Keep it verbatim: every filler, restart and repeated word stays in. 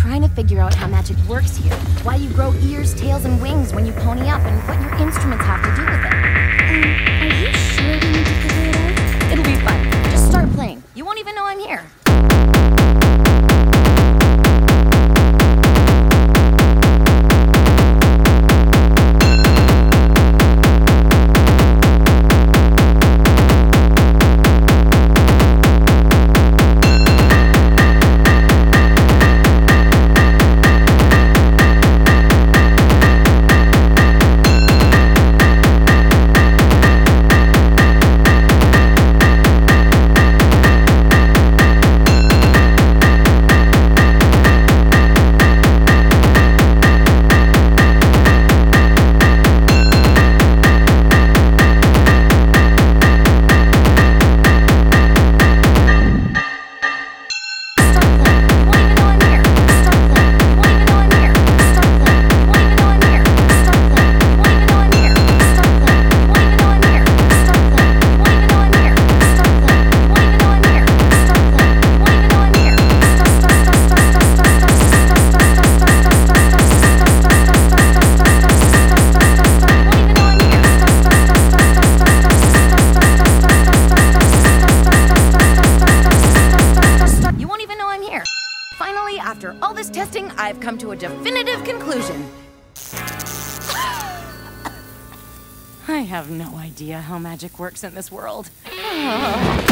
trying to figure out how magic works here. Why you grow ears, tails, and wings when you pony up, and what your instruments have to do with it. Um, are you sure we need to figure it out? It'll be fun. Just start playing. You won't even know I'm here. Finally, after all this testing, I've come to a definitive conclusion. I have no idea how magic works in this world.